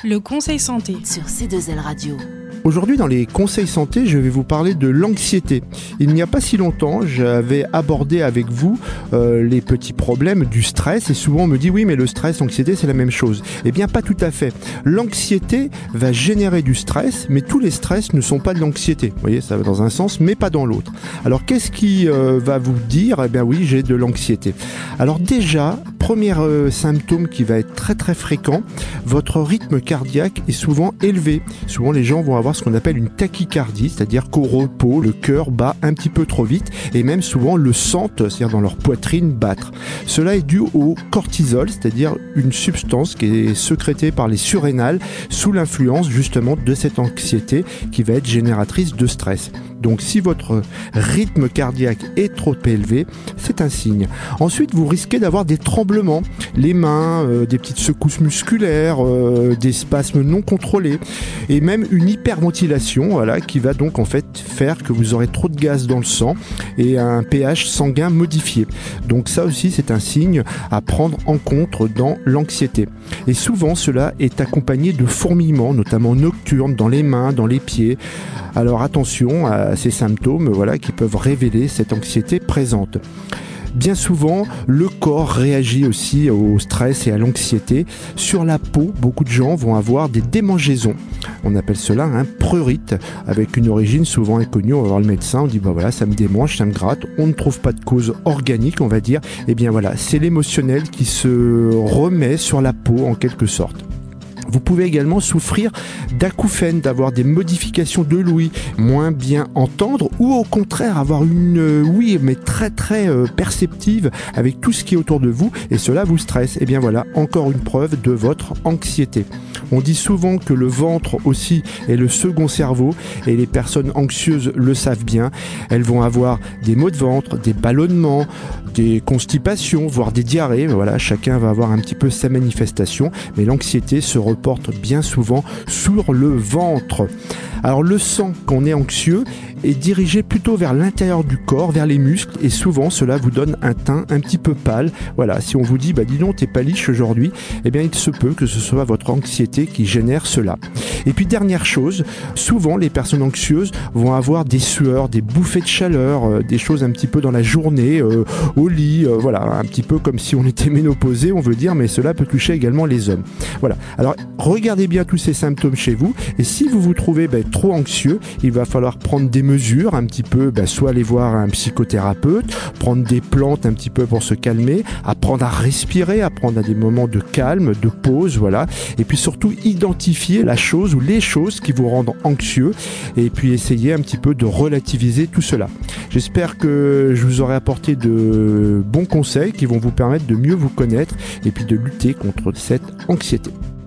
Le conseil santé sur C2L Radio. Aujourd'hui, dans les conseils santé, je vais vous parler de l'anxiété. Il n'y a pas si longtemps, j'avais abordé avec vous les petits problèmes du stress et souvent on me dit oui, mais le stress, l'anxiété, c'est la même chose. Eh bien, pas tout à fait. L'anxiété va générer du stress, mais tous les stress ne sont pas de l'anxiété. Vous voyez, ça va dans un sens, mais pas dans l'autre. Alors, qu'est-ce qui va vous dire, eh bien oui, j'ai de l'anxiété. Alors déjà, premier symptôme qui va être très très fréquent, votre rythme cardiaque est souvent élevé. Souvent, les gens vont avoir ce qu'on appelle une tachycardie, c'est-à-dire qu'au repos, le cœur bat un petit peu trop vite et même souvent le sentent, c'est-à-dire dans leur poitrine, battre. Cela est dû au cortisol, c'est-à-dire une substance qui est sécrétée par les surrénales sous l'influence justement de cette anxiété qui va être génératrice de stress. Donc si votre rythme cardiaque est trop élevé, c'est un signe. Ensuite, vous risquez d'avoir des tremblements, les mains, des petites secousses musculaires, des spasmes non contrôlés et même une hyperventilation, voilà, qui va donc en fait faire que vous aurez trop de gaz dans le sang et un pH sanguin modifié. Donc ça aussi, c'est un signe à prendre en compte dans l'anxiété. Et souvent, cela est accompagné de fourmillements, notamment nocturnes, dans les mains, dans les pieds. Alors attention à ces symptômes, voilà, qui peuvent révéler cette anxiété présente. Bien souvent, le corps réagit aussi au stress et à l'anxiété. Sur la peau, beaucoup de gens vont avoir des démangeaisons. On appelle cela un prurite, avec une origine souvent inconnue. On va voir le médecin, on dit bah voilà, ça me démange, ça me gratte. On ne trouve pas de cause organique, on va dire. Et bien voilà, c'est l'émotionnel qui se remet sur la peau en quelque sorte. Vous pouvez également souffrir d'acouphènes, d'avoir des modifications de l'ouïe, moins bien entendre ou au contraire avoir une ouïe mais très très perceptive avec tout ce qui est autour de vous et cela vous stresse. Et bien voilà, encore une preuve de votre anxiété. On dit souvent que le ventre aussi est le second cerveau et les personnes anxieuses le savent bien. Elles vont avoir des maux de ventre, des ballonnements, des constipations, voire des diarrhées. Voilà, chacun va avoir un petit peu sa manifestation, mais l'anxiété se reporte bien souvent sur le ventre. Alors le sang, quand on est anxieux, est dirigé plutôt vers l'intérieur du corps, vers les muscles, et souvent cela vous donne un teint un petit peu pâle. Voilà, si on vous dit bah dis donc t'es pâliche aujourd'hui, eh bien il se peut que ce soit votre anxiété qui génère cela. Et puis dernière chose, souvent les personnes anxieuses vont avoir des sueurs, des bouffées de chaleur, des choses un petit peu dans la journée, au lit, voilà, un petit peu comme si on était ménopausé, on veut dire, mais cela peut toucher également les hommes. Voilà, alors regardez bien tous ces symptômes chez vous, et si vous vous trouvez trop anxieux, il va falloir prendre des mesures un petit peu, soit aller voir un psychothérapeute, prendre des plantes un petit peu pour se calmer, apprendre à respirer, apprendre à des moments de calme, de pause, voilà, et puis surtout identifier la chose ou les choses qui vous rendent anxieux et puis essayer un petit peu de relativiser tout cela. J'espère que je vous aurai apporté de bons conseils qui vont vous permettre de mieux vous connaître et puis de lutter contre cette anxiété.